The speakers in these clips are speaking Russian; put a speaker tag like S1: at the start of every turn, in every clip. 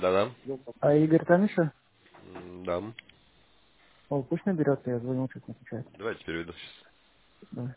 S1: Да-да.
S2: А Игорь там еще?
S1: Да.
S2: О, пусть наберется, я звоню, чуть не отвечает.
S1: Давайте переведу сейчас.
S2: Давай.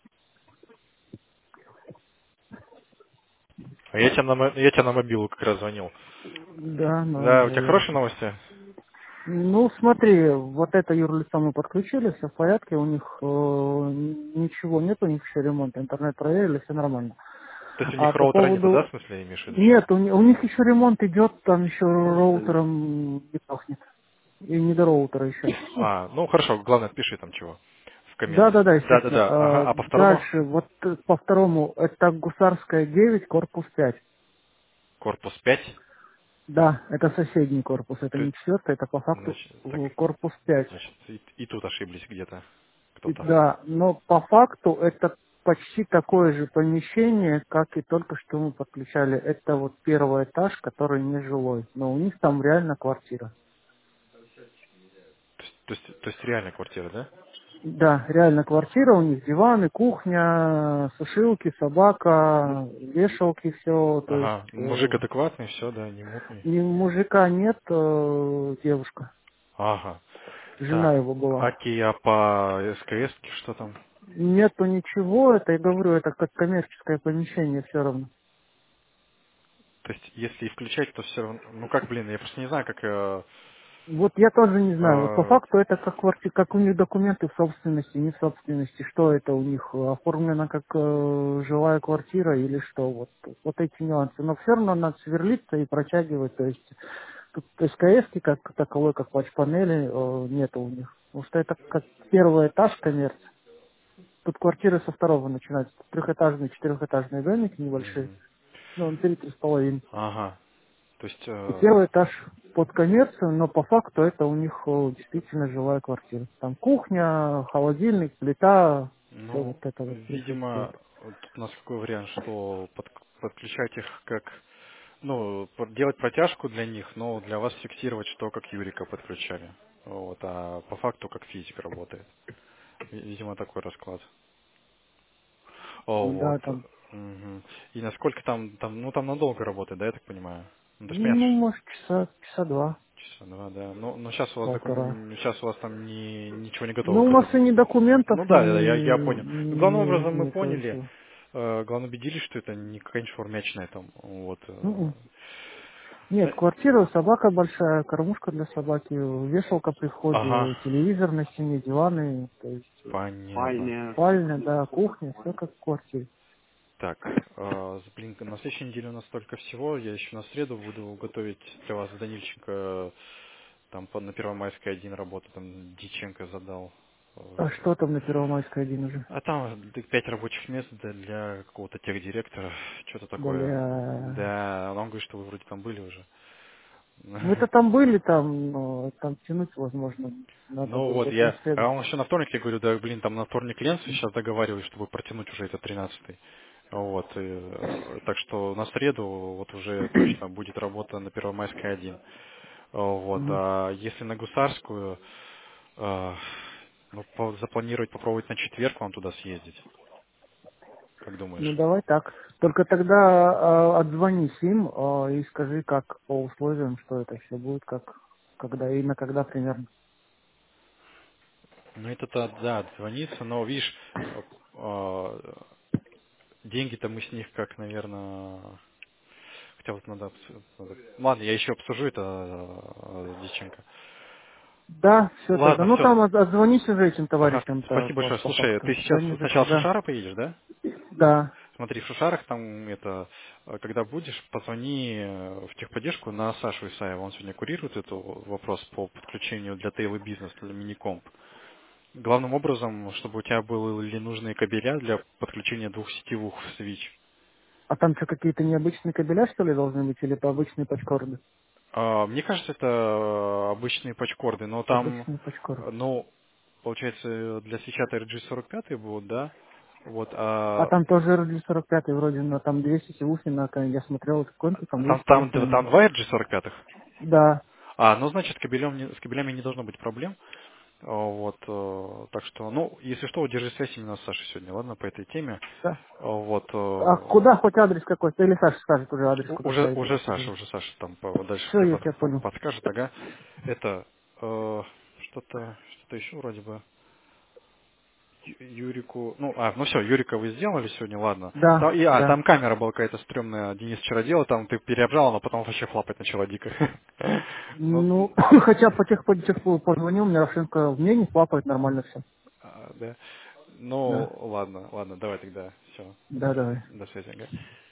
S3: А я тебе на мобилу как раз звонил.
S2: Да, но
S3: Да, у тебя
S2: уже
S3: хорошие
S2: я...
S3: новости?
S2: Ну, смотри, вот это юрлицо мы подключили, все в порядке, у них ничего нет, у них еще ремонт, интернет проверили, все нормально.
S3: То есть у
S2: А
S3: них
S2: по
S3: роутера нету, да, в
S2: поводу...
S3: смысле, имеешь в виду?
S2: Нет, у них еще ремонт идет, там еще роутером не пахнет. И не до роутера еще.
S3: А, ну хорошо, главное, пиши там чего в комменте.
S2: Да, естественно.
S3: Да-да-да, ага. А по второму?
S2: Дальше, вот по второму, это Гусарская 9, корпус 5.
S3: Корпус 5.
S2: Да, это соседний корпус, это
S3: То
S2: не
S3: есть,
S2: четвертый, это по факту
S3: значит, так,
S2: корпус 5.
S3: значит, и тут ошиблись где-то кто-то.
S2: Да, но по факту это почти такое же помещение, как и только что мы подключали. Это вот первый этаж, который не жилой, но у них там реально квартира.
S3: То есть реальная квартира, да?
S2: Да, реально квартира, у них диваны, кухня, сушилки, собака, вешалки, все, то
S3: Ага,
S2: есть
S3: мужик адекватный, все, да, не мутный.
S2: ни мужика нет, девушка,
S3: Ага.
S2: жена
S3: Так,
S2: его была.
S3: окей, а по СКС что там?
S2: Нету ничего, это я говорю, это как коммерческое помещение все равно.
S3: То есть, если и включать, то все равно... Ну как, блин, я просто не знаю, как...
S2: Вот я тоже не знаю. Вот по
S3: э,
S2: факту это как как у них документы в собственности, не в собственности, что это у них оформлено как жилая квартира или что. Вот эти нюансы. Но все равно надо сверлиться и протягивать. То есть тут СКС как таковой, как патч-панели, нету у них. Потому что это как первый этаж коммерции. Тут квартиры со второго начинаются. Трехэтажные, четырехэтажные домики небольшие.
S3: мгм.
S2: Ну, он 3-3,5.
S3: Ага. То есть,
S2: И первый этаж под коммерцию, но по факту это у них действительно жилая квартира. Там кухня, холодильник, плита, все вот
S3: ну,
S2: это вот присутствует.
S3: видимо, вот тут у нас какой вариант, что подключать их как... Ну, делать протяжку для них, но для вас фиксировать, что как Юрика подключали. Вот, а по факту как физик работает. Видимо, такой расклад. О, вот.
S2: Да, там,
S3: Мгм. И насколько ну там надолго работает, да, я так понимаю? Ну, то есть, понятно,
S2: ну, может, часа два,
S3: часа два, да. Но сейчас у вас
S2: полтора.
S3: сейчас у вас там ничего не готово
S2: Ну, у
S3: к
S2: нас
S3: этому.
S2: и ни документов,
S3: Ну да, я
S2: ни,
S3: понял. Ну, главным образом мы
S2: нету
S3: поняли,
S2: ничего.
S3: главное убедились, что это не какая-нибудь формячная там, вот.
S2: Мгм. Нет, квартира, собака большая, кормушка для собаки, вешалка при
S3: Ага,
S2: входе, телевизор на стене, диваны, то есть
S3: понятно.
S2: спальня, да, кухня, все как в квартире.
S3: Так, блин, на следующей неделе у нас столько всего. Я еще на среду буду готовить для вас с Данильченко там на Первомайской один работу, там Диченко задал.
S2: А что там на Первомайской один уже?
S3: А там 5 рабочих мест для какого-то техдиректора, что-то такое.
S2: Бля.
S3: Да, он говорит, что вы вроде там были уже.
S2: Ну это там были, там, но там тянуть, возможно, надо
S3: Ну
S2: будет
S3: вот,
S2: это на
S3: а
S2: среду.
S3: он еще на вторник, я говорю, да, блин, там на вторник Ленцу сейчас договариваюсь, чтобы протянуть уже этот 13-й. Вот, так что на среду вот уже точно будет работа на Первомайской один. Вот,
S2: Мгм.
S3: а если на Гусарскую, э, ну, запланировать, попробовать на четверг вам туда съездить, как
S2: Ну
S3: думаешь?
S2: давай так. Только тогда отзвонись им и скажи, как по условиям, что это все будет, как, когда и на когда примерно.
S3: Ну, это-то, да, звонится, но, видишь, э, деньги-то мы с них как, наверное, хотя вот ладно, я еще обсужу это с Диченко.
S2: Да, все тогда.
S3: Ладно,
S2: Ну
S3: все.
S2: там отзвонись уже этим
S3: Ага,
S2: товарищам-то
S3: спасибо большое.
S2: по
S3: Слушай,
S2: факту.
S3: ты
S2: Что
S3: сейчас
S2: они
S3: сначала
S2: решат,
S3: в
S2: да.
S3: Шушара поедешь, да?
S2: Да.
S3: Смотри, в Шушарах там когда будешь, позвони в техподдержку на Сашу Исаева. Он сегодня курирует этот вопрос по подключению для Тейлы бизнес, для миникомп. Главным образом, чтобы у тебя были нужные кабеля для подключения двух сетевых в Switch.
S2: А там что, какие-то необычные кабеля, что ли, должны быть, или по обычные пачкорды?
S3: Мне кажется, это обычные патчкорды, но там,
S2: Обычные пачкорды.
S3: ну, получается, для свеча RG45 будут, да? Вот,
S2: А там тоже RG45 вроде, но там 200 сивухина, я смотрел, сколько там
S3: там,
S2: 200
S3: там,
S2: сивухина.
S3: там два RG45?
S2: Да.
S3: Ну, значит, с кабелями не должно быть проблем. Вот, так что, ну, если что, удержи связь именно с Сашей сегодня, ладно, по этой теме.
S2: Да.
S3: Вот,
S2: А куда хоть адрес какой-то? Или Саша скажет уже адрес, куда ставить?
S3: уже Саша там дальше
S2: Все,
S3: тебе
S2: я тебя понял.
S3: подскажет, ага. Это что-то еще вроде бы Юрику, ну все, Юрика вы сделали сегодня, ладно.
S2: Да, да.
S3: Там камера была какая-то стрёмная, Денис вчера делал, там ты переобжал, но потом вообще флапать начала дико. Ну,
S2: Ну, хотя по техподдержку позвонил, мне Рошенко, мне не плапает, нормально все.
S3: да. Ну,
S2: Да,
S3: ладно, давай тогда, все.
S2: да, давай.
S3: До связи, ага.